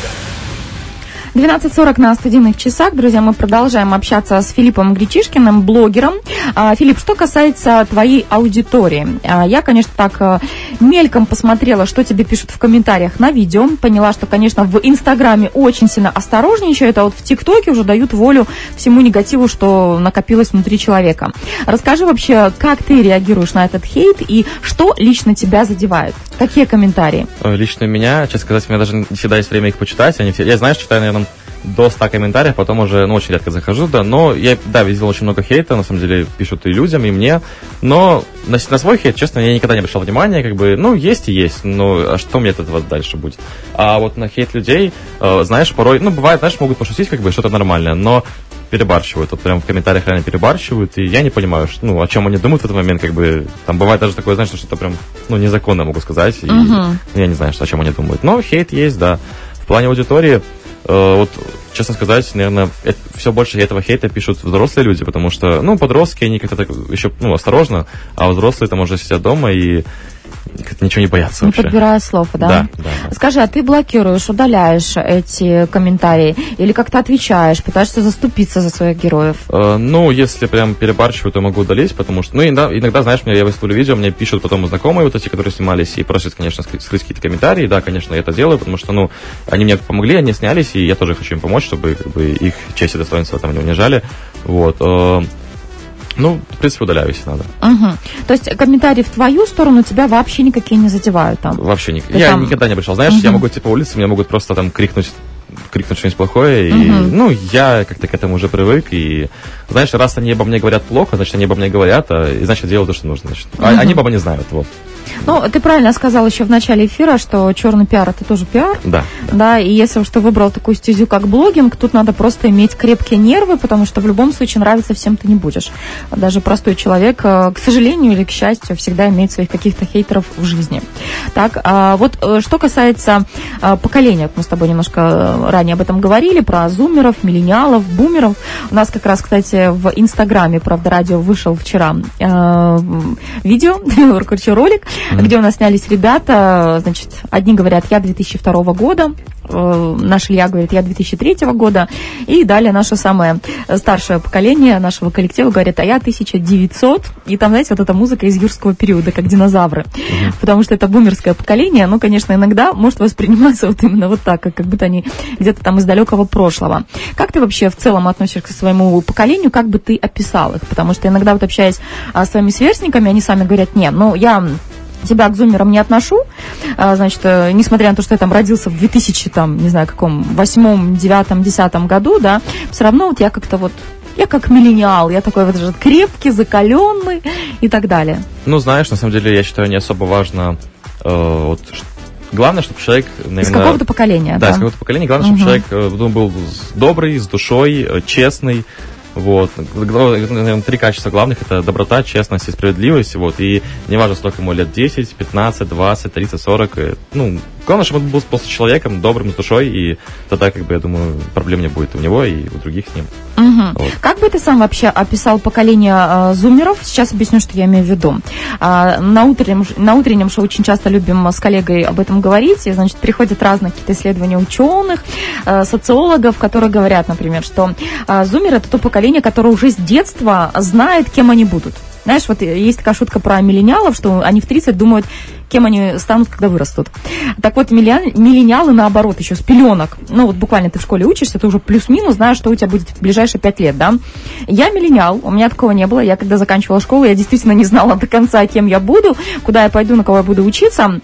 12:40 на студийных часах. Друзья, мы продолжаем общаться с Филиппом Гречишкиным, блогером. Филипп, что касается твоей аудитории. Я, конечно, так мельком посмотрела, что тебе пишут в комментариях на видео. Поняла, что, конечно, в Инстаграме очень сильно осторожничают, а вот в ТикТоке уже дают волю всему негативу, что накопилось внутри человека. Расскажи вообще, как ты реагируешь на этот хейт и что лично тебя задевает? Какие комментарии? Лично меня, честно сказать, у меня даже не всегда есть время их почитать. Я, знаешь, читаю, наверное, до 100 комментариев, потом уже, очень редко захожу, да, но я, видел очень много хейта, на самом деле, пишут и людям, и мне, но на свой хейт, честно, я никогда не обращал внимания, как бы, есть и есть, а что мне от этого дальше будет? А вот на хейт людей, знаешь, порой, бывает, знаешь, могут пошутить, как бы, что-то нормальное, но перебарщивают, вот прям в комментариях реально перебарщивают, и я не понимаю, о чем они думают в этот момент, как бы, там бывает даже такое, знаешь, что-то прям, незаконно могу сказать, и я не знаю, о чем они думают, но хейт есть, да. В плане аудитории, вот, честно сказать, наверное, все больше этого хейта пишут взрослые люди, потому что, подростки, они как-то так еще, осторожно, а взрослые там уже сидят дома и как-то ничего не боятся вообще. Не подбирая слов, да? Да. Скажи, а ты блокируешь, удаляешь эти комментарии или как-то отвечаешь, пытаешься заступиться за своих героев? Если прям перебарщиваю, то могу удалить, потому что, иногда, знаешь, я выставлю видео, мне пишут потом знакомые вот эти, которые снимались, и просят, конечно, скрыть какие-то комментарии, да, конечно, я это делаю, потому что, они мне помогли, они снялись, и я тоже хочу им помочь, чтобы, как бы, их честь и достоинство там не унижали, вот. В принципе, удаляю, если надо. Угу. То есть комментарии в твою сторону тебя вообще никакие не задевают там? Вообще никак. Я никогда не обращал. Знаешь, я могу идти по улице, меня могут просто там крикнуть что-нибудь плохое, и, я как-то к этому уже привык, и, знаешь, раз они обо мне говорят плохо, значит, они обо мне говорят, и, значит, делают то, что нужно, значит. Они обо мне знают, вот. Ты правильно сказал еще в начале эфира, что черный пиар – это тоже пиар. Да. И если уж ты выбрал такую стезю, как блогинг, тут надо просто иметь крепкие нервы, потому что в любом случае нравиться всем ты не будешь. Даже простой человек, к сожалению или к счастью, всегда имеет своих каких-то хейтеров в жизни. Так, вот что касается поколения, мы с тобой немножко ранее об этом говорили, про зумеров, миллениалов, бумеров. У нас как раз, кстати, в Инстаграме, Правда Радио, вышел вчера видео, ролик, где у нас снялись ребята. Значит, одни говорят, я 2002 года, наш Илья говорит, я 2003 года, и далее наше самое старшее поколение нашего коллектива говорит, а я 1900, и там, знаете, вот эта музыка из юрского периода, как динозавры, потому что это бумерское поколение, оно, конечно, иногда может восприниматься вот именно вот так, как будто они где-то там из далекого прошлого. Как ты вообще в целом относишься к своему поколению, как бы ты описал их? Потому что иногда вот общаясь с своими сверстниками, они сами говорят, не, ну я себя к зумерам не отношу, значит, несмотря на то, что я там родился в 2000, там, не знаю, каком, 8, 9, 10 году, да, все равно вот я как-то вот, я как миллениал, я такой вот же крепкий, закаленный и так далее. Ну, знаешь, на самом деле, я считаю, не особо важно, вот, главное, чтобы человек, наверное... Из какого-то поколения, да? Да, из какого-то поколения. Главное, чтобы человек был добрый, с душой, честный. Вот. Наверное, 3 качества главных — это доброта, честность и справедливость. Вот. И неважно, сколько ему лет, 10, 15, 20, 30, 40. Ну, главное, чтобы он был просто человеком, добрым, с душой, и тогда, как бы, я думаю, проблем не будет у него и у других с ним. Вот. Как бы ты сам вообще описал поколение зумеров? Сейчас объясню, что я имею в виду. На утреннем шоу очень часто любим с коллегой об этом говорить. И, значит, приходят разные какие-то исследования ученых, социологов, которые говорят, например, что зумеры — это то поколение, которое уже с детства знает, кем они будут. Знаешь, вот есть такая шутка про миллениалов, что они в 30 думают, кем они станут, когда вырастут. Так вот, миллениалы, наоборот, еще с пеленок. Ну, вот буквально ты в школе учишься, ты уже плюс-минус знаешь, что у тебя будет в ближайшие 5 лет, да? Я миллениал, у меня такого не было. Я, когда заканчивала школу, я действительно не знала до конца, кем я буду, куда я пойду, на кого я буду учиться.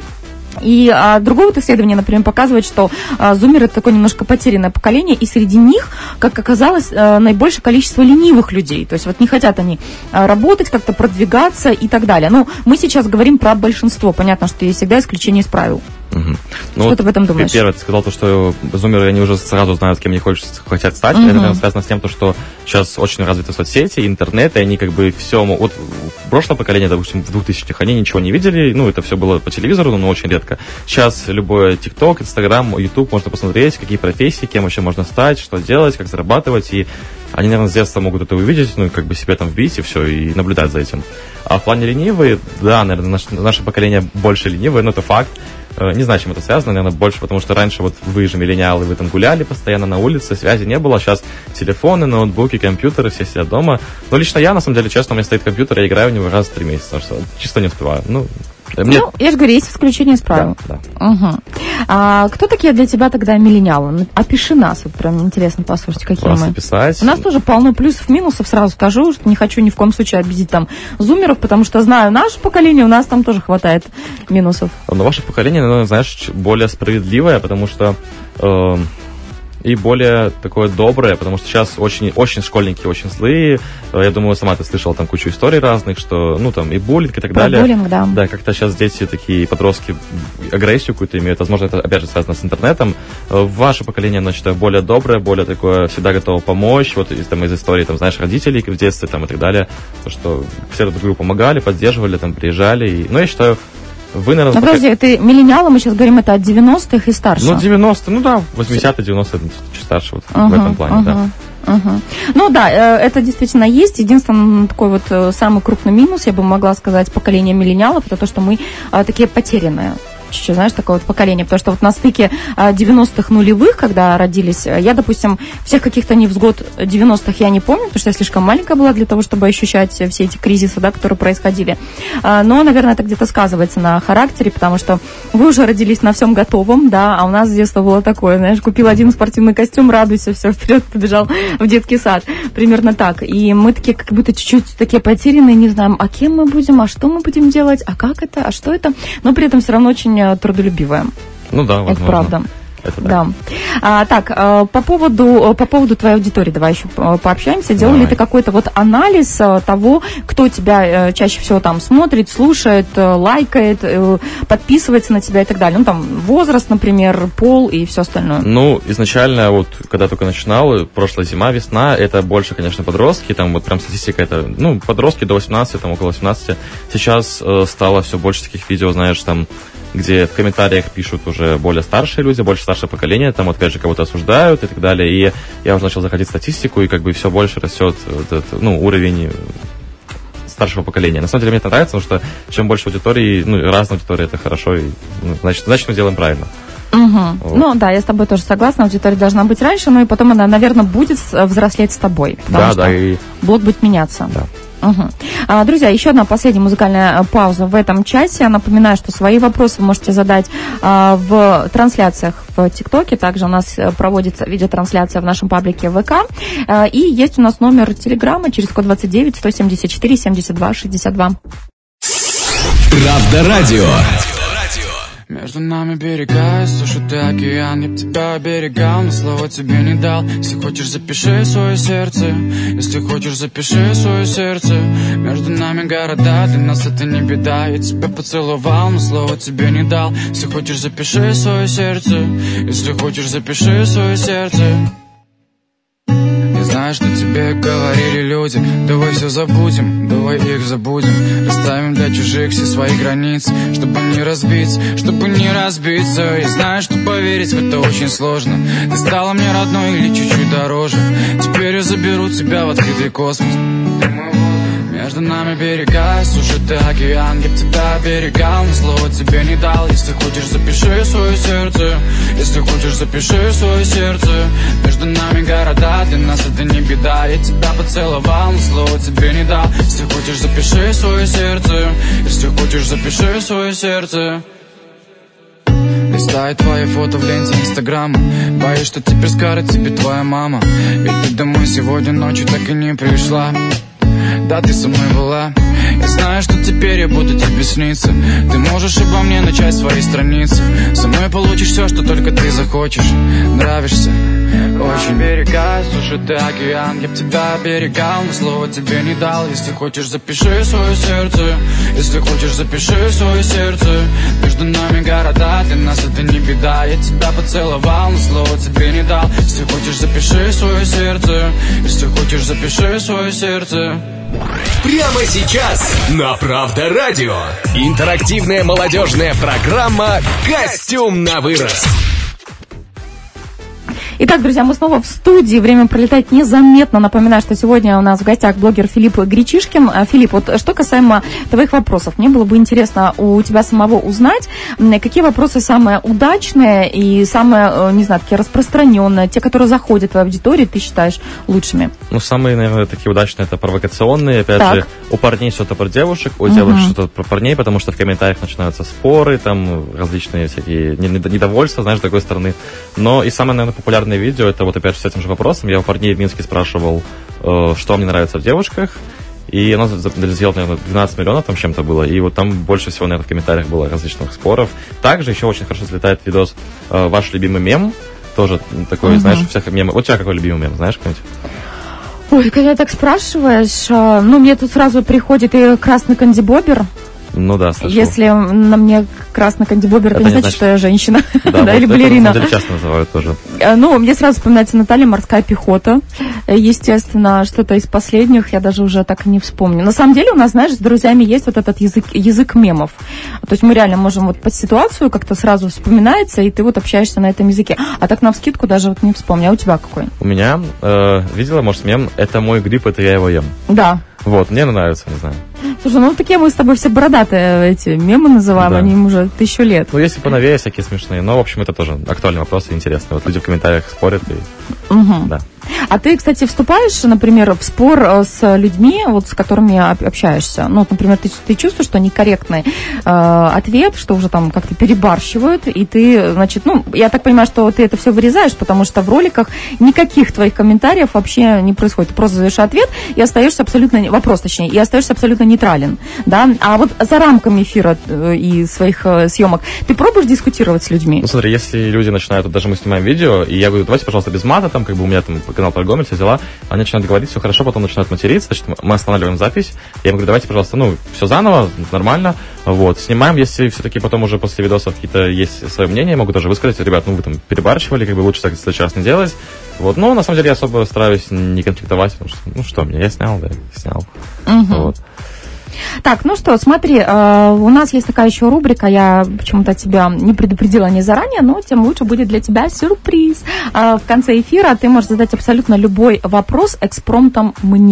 И другое вот исследование, например, показывает, что зумеры — это такое немножко потерянное поколение, и среди них, как оказалось, наибольшее количество ленивых людей. То есть вот не хотят они работать, как-то продвигаться и так далее. Ну, мы сейчас говорим про большинство. Понятно, что есть всегда исключение из правил. Ну, что вот ты об этом думаешь? Первое, ты сказал, что зумеры, они уже сразу знают, кем они хотят стать. Это, наверное, связано с тем, что сейчас очень развиты соцсети, интернет, и они как бы все... Вот прошлое поколение, допустим, в 2000-х, они ничего не видели, ну, это все было по телевизору, но очень редко. Сейчас любое ТикТок, Инстаграм, Ютуб можно посмотреть, какие профессии, кем вообще можно стать, что делать, как зарабатывать, и они, наверное, с детства могут это увидеть, ну, и как бы себе там вбить, и все, и наблюдать за этим. А в плане ленивые, да, наверное, наше поколение больше ленивое, но это факт. Не знаю, чем это связано, наверное, больше, потому что раньше вот вы же миллениалы, вы там гуляли постоянно на улице, связи не было, сейчас телефоны, ноутбуки, компьютеры, все сидят дома. Но лично я, на самом деле, честно, у меня стоит компьютер, я играю в него раз в 3 месяца, что чисто не успеваю. Я же говорю, есть исключение из правил. Да. Угу. А кто такие для тебя тогда миллениалы? Опиши нас, вот прям интересно послушать, какие мы. Описать. У нас тоже полно плюсов, минусов, сразу скажу, что не хочу ни в коем случае обидеть там зумеров, потому что знаю наше поколение, у нас там тоже хватает минусов. Но ваше поколение, наверное, знаешь, более справедливое, потому что... и более такое доброе, потому что сейчас очень, очень школьники очень злые. Я думаю, сама ты слышала там кучу историй разных, что, ну, там, и буллинг, и так далее. Буллинг, да. Да, как-то сейчас дети, такие подростки, агрессию какую-то имеют. Возможно, это, опять же, связано с интернетом. Ваше поколение, я считаю, более доброе, более такое, всегда готово помочь. Вот там из истории, там, знаешь, родителей в детстве, там, и так далее. То, что все друг другу помогали, поддерживали, там, приезжали. И, ну, я считаю, вы, наверное... подожди, ты миллениалы, мы сейчас говорим, это от 90-х и старше. Ну, 90-е, ну да, 80-е, 90-е, чуть старше вот в этом плане, да. Ну да, это действительно есть. Единственный такой вот самый крупный минус, я бы могла сказать, поколение миллениалов, это то, что мы такие потерянные. Чуть-чуть, знаешь, такое вот поколение, потому что вот на стыке 90-х нулевых, когда родились, я, допустим, всех каких-то невзгод 90-х я не помню, потому что я слишком маленькая была для того, чтобы ощущать все эти кризисы, да, которые происходили. Но, наверное, это где-то сказывается на характере, потому что вы уже родились на всем готовом, да, а у нас с детства было такое, знаешь, купил один спортивный костюм, радуйся, все, вперед побежал в детский сад. Примерно так. И мы такие как будто чуть-чуть такие потерянные, не знаем, а кем мы будем, а что мы будем делать, а как это, а что это, но при этом все равно очень трудолюбивая. Ну да, возможно. Это правда. Это да. По поводу твоей аудитории давай еще пообщаемся. Делал ли ты какой-то вот анализ того, кто тебя чаще всего там смотрит, слушает, лайкает, подписывается на тебя и так далее? Ну, там, возраст, например, пол и все остальное. Ну, изначально, вот, когда только начинал, прошлая зима, весна, это больше, конечно, подростки, там вот прям статистика, это, ну, подростки до 18, там, около 18. Сейчас стало все больше таких видео, знаешь, там, где в комментариях пишут уже более старшие люди, больше старшее поколение, там, вот, опять же, кого-то осуждают и так далее, и я уже начал заходить в статистику, и как бы все больше растет вот этот, ну, уровень старшего поколения. На самом деле мне это нравится, потому что чем больше аудитории, разной аудитории, это хорошо, и, значит, мы делаем правильно. Вот. Ну да, я с тобой тоже согласна, аудитория должна быть раньше, и потом она, наверное, будет взрослеть с тобой, потому что и блог будет меняться. Да. Друзья, еще одна последняя музыкальная пауза в этом часе. Я напоминаю, что свои вопросы вы можете задать в трансляциях в ТикТоке. Также у нас проводится видеотрансляция в нашем паблике ВК. И есть у нас номер Телеграма через код 29 174 72 62. Правда радио. Между нами берега, слушай, ты океан, я б тебя оберегал, но слова тебе не дал. Если хочешь, запиши свое сердце, если хочешь, запиши свое сердце. Между нами города, для нас это не беда. Я тебя поцеловал, но слова тебе не дал. Если хочешь, запиши свое сердце, если хочешь, запиши свое сердце. Знаю, что тебе говорили люди, давай все забудем, давай их забудем. Расставим для чужих все свои границы, чтобы не разбиться, чтобы не разбиться. Я знаю, что поверить в это очень сложно. Ты стала мне родной или чуть-чуть дороже. Теперь я заберу тебя в открытый космос. Между нами берега, слушай, ты океан, я б тебя оберегал, но слова тебе не дал. Если хочешь, запиши свое сердце, если хочешь, запиши свое сердце. Между нами города, для нас это не беда. Я тебя поцеловал, но слова тебе не дал. Если хочешь, запиши свое сердце, если хочешь, запиши свое сердце. Листаю твои фото в ленте Инстаграма, боюсь, что теперь скажет тебе твоя мама. Ведь ты домой сегодня ночью так и не пришла. Да, ты со мной была. Я знаю, что теперь я буду тебе сниться. Ты можешь обо мне начать свои страницы. Со мной получишь все, что только ты захочешь. Нравишься очень. Берега, слушай, ты океан, я б тебя оберегал, но слова тебе не дал. Если хочешь, запиши свое сердце, если хочешь, запиши свое сердце. Между нами города, для нас это не беда. Я тебя поцеловал, но слова тебе не дал. Если хочешь, запиши свое сердце, если хочешь, запиши свое сердце. Прямо сейчас на Правда радио. Интерактивная молодежная программа «Костюм на вырост». Итак, друзья, мы снова в студии. Время пролетает незаметно. Напоминаю, что сегодня у нас в гостях блогер Филипп Гречишкин. Филипп, вот что касаемо твоих вопросов, мне было бы интересно у тебя самого узнать, какие вопросы самые удачные и самые, не знаю, такие распространенные, те, которые заходят в твою аудиторию, ты считаешь лучшими? Самые, наверное, такие удачные, это провокационные. Опять же, у парней что-то про девушек, у девушек что-то про парней, потому что в комментариях начинаются споры, там различные всякие недовольства, знаешь, с другой стороны. Но и самое, наверное, популярное видео, это вот опять же с этим же вопросом. Я у парней в Минске спрашивал, что мне нравится в девушках. И оно сделало, наверное, 12 миллионов, там чем-то было. И вот там больше всего, наверное, в комментариях было различных споров. Также еще очень хорошо взлетает видос «Ваш любимый мем». Тоже такой, знаешь, у всех мемов. Вот у тебя какой любимый мем, знаешь, какой-нибудь? Ой, когда так спрашиваешь, мне тут сразу приходит и красный кандибобер. Ну да, слышал. Если на мне красный кандибобер, это не значит, что я женщина, да, или балерина. Это часто называют тоже. Мне сразу вспоминается Наталья, морская пехота. Естественно, что-то из последних, я даже уже так и не вспомню. На самом деле у нас, знаешь, с друзьями есть вот этот язык мемов. То есть мы реально можем вот под ситуацию как-то сразу вспоминается, и ты вот общаешься на этом языке. А так навскидку даже вот не вспомню. А у тебя какой? У меня, видела, может, мем «Это мой гриб, это я его ем». Да. Вот, мне нравится, не знаю. Слушай, такие мы с тобой все бородатые эти мемы называем, да. Они им уже 1000 лет. Есть и поновее всякие смешные, но, в общем, это тоже актуальный вопрос и интересный. Вот люди в комментариях спорят и... Да. А ты, кстати, вступаешь, например, в спор с людьми, вот с которыми общаешься? Например, ты чувствуешь, что некорректный ответ, что уже там как-то перебарщивают, и ты, значит, я так понимаю, что ты это все вырезаешь, потому что в роликах никаких твоих комментариев вообще не происходит. Ты просто задаешь ответ и остаешься абсолютно, вопрос точнее, и остаешься абсолютно нейтрален, да? А вот за рамками эфира и своих съемок ты пробуешь дискутировать с людьми? Смотри, если люди начинают, даже мы снимаем видео, и я говорю, давайте, пожалуйста, без мата, там, у меня там канал про Гомель, все дела, они начинают говорить, все хорошо, потом начинают материться, значит, мы останавливаем запись, я им говорю, давайте, пожалуйста, все заново, нормально, вот, снимаем, если все-таки потом уже после видосов какие-то есть свое мнение, я могу даже высказать, ребят, вы там перебарщивали, лучше так в следующий раз не делать, вот, на самом деле я особо стараюсь не конфликтовать, потому что, я снял, снял, вот. Так, смотри, у нас есть такая еще рубрика, я почему-то тебя не предупредила не заранее, но тем лучше будет для тебя сюрприз. В конце эфира ты можешь задать абсолютно любой вопрос экспромтом мне.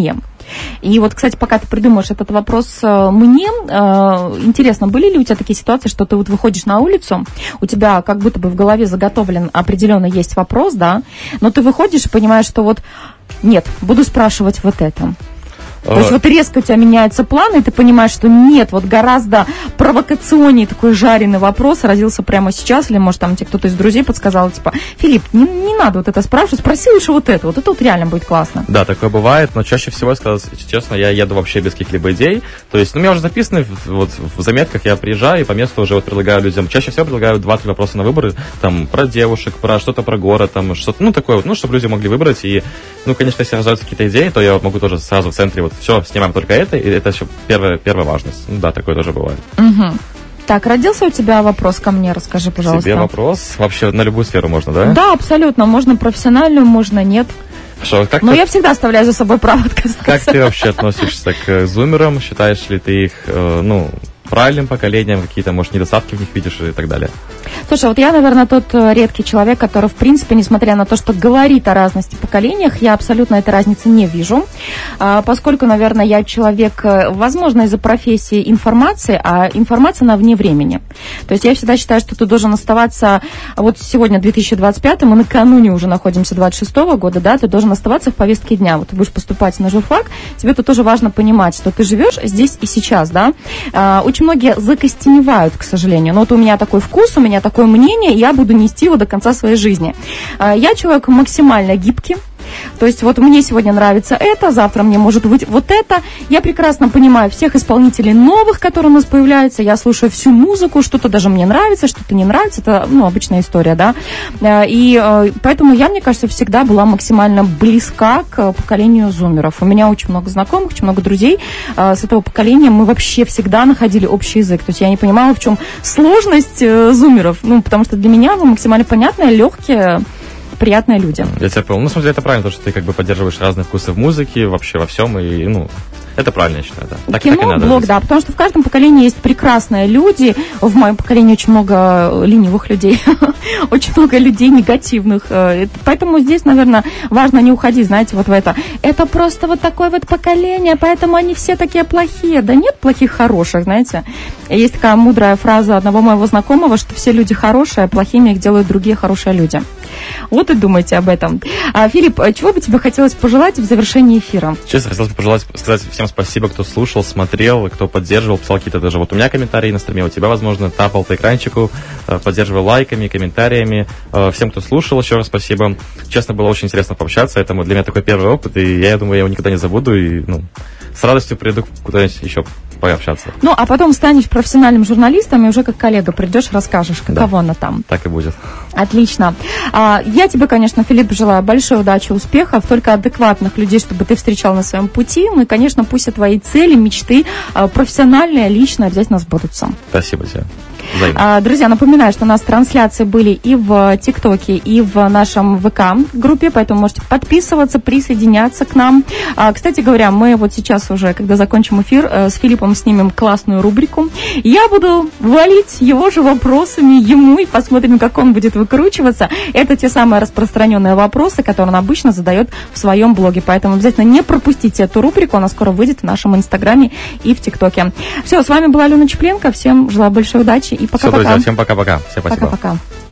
И вот, кстати, пока ты придумаешь этот вопрос мне, интересно, были ли у тебя такие ситуации, что ты вот выходишь на улицу, у тебя как будто бы в голове заготовлен определенно есть вопрос, да, но ты выходишь и понимаешь, что вот нет, буду спрашивать вот это. То есть вот резко у тебя меняется план, и ты понимаешь, что нет, вот гораздо провокационнее такой жареный вопрос родился прямо сейчас, или, может, там тебе кто-то из друзей подсказал, типа, Филипп, не надо вот это спрашивать, спроси лучше вот это вот реально будет классно. Да, такое бывает, но чаще всего, сказать честно, я еду вообще без каких-либо идей, то есть, у меня уже записаны вот в заметках, я приезжаю и по месту уже вот предлагаю людям, чаще всего предлагаю 2-3 вопроса на выбор, там, про девушек, про что-то про город, там, что-то, ну, такое вот, ну, чтобы люди могли выбрать, и, ну, конечно, если рождаются какие-то идеи, то я могу тоже сразу в центре вот все, снимаем только это, и это еще первая важность. Ну да, такое тоже бывает. Угу. Так, родился у тебя вопрос ко мне, расскажи, пожалуйста. Тебе вопрос? Вообще на любую сферу можно, да? Да, абсолютно. Можно профессиональную, можно нет. Хорошо, Но я всегда оставляю за собой право отказаться. Как ты вообще относишься к зумерам? Считаешь ли ты их, правильным поколением, какие-то, может, недостатки в них видишь и так далее? Слушай, вот я, наверное, тот редкий человек, который, в принципе, несмотря на то, что говорит о разности поколениях, я абсолютно этой разницы не вижу, поскольку, наверное, я человек, возможно, из-за профессии информации, а информация, она вне времени. То есть я всегда считаю, что ты должен оставаться, вот сегодня 2025, мы накануне уже находимся 26-го года, да, ты должен оставаться в повестке дня. Вот ты будешь поступать на журфак, тебе тут тоже важно понимать, что ты живешь здесь и сейчас, да. Очень многие закостеневают, к сожалению. Но вот у меня такой вкус, у меня такое мнение, и я буду нести его до конца своей жизни. Я человек максимально гибкий. То есть вот мне сегодня нравится это, завтра мне может быть вот это. Я прекрасно понимаю всех исполнителей новых, которые у нас появляются. Я слушаю всю музыку, что-то даже мне нравится, что-то не нравится. Это, обычная история, да. И поэтому я, мне кажется, всегда была максимально близка к поколению зумеров. У меня очень много знакомых, очень много друзей с этого поколения. Мы вообще всегда находили общий язык. То есть я не понимала, в чем сложность зумеров. Потому что для меня вы максимально понятные, легкие, приятные люди. Я тебя понял. На самом деле, это правильно, потому что ты как бы поддерживаешь разные вкусы в музыке, вообще во всем, и, это правильно, я считаю, да. Так, Кино, так и надо. блог, да, потому что в каждом поколении есть прекрасные люди. В моем поколении очень много ленивых людей, очень много людей негативных. Поэтому здесь, наверное, важно не уходить, знаете, вот в это. Это просто вот такое вот поколение, поэтому они все такие плохие. Да нет плохих, хороших, знаете. Есть такая мудрая фраза одного моего знакомого, что все люди хорошие, а плохими их делают другие хорошие люди. Вот и думайте об этом. Филипп, чего бы тебе хотелось пожелать в завершении эфира? Честно, хотелось бы сказать всем спасибо, кто слушал, смотрел, кто поддерживал, писал какие-то даже вот у меня комментарии на стриме, у тебя, возможно, тапал по экранчику, поддерживал лайками, комментариями. Всем, кто слушал, еще раз спасибо. Честно, было очень интересно пообщаться. Это для меня такой первый опыт, и я думаю, я его никогда не забуду. И, с радостью приду куда-нибудь еще пообщаться. А потом станешь профессиональным журналистом и уже как коллега придешь, расскажешь, каково она там. Так и будет. Отлично. Я тебе, конечно, Филипп, желаю большой удачи, успехов, только адекватных людей, чтобы ты встречал на своем пути. Ну и, конечно, пусть твои цели, мечты профессиональные, лично обязательно сбудутся. Спасибо тебе. Друзья, напоминаю, что у нас трансляции были и в ТикТоке, и в нашем ВК-группе, поэтому можете подписываться, присоединяться к нам. Кстати говоря, мы вот сейчас уже, когда закончим эфир, с Филиппом снимем классную рубрику. Я буду валить его же вопросами ему, и посмотрим, как он будет выкручиваться. Это те самые распространенные вопросы, которые он обычно задает в своем блоге, поэтому обязательно не пропустите эту рубрику, она скоро выйдет в нашем Инстаграме и в ТикТоке. Все, с вами была Алена Чепленко, всем желаю большой удачи и пока-пока. Все, друзья, всем пока-пока. Всем спасибо. Пока-пока.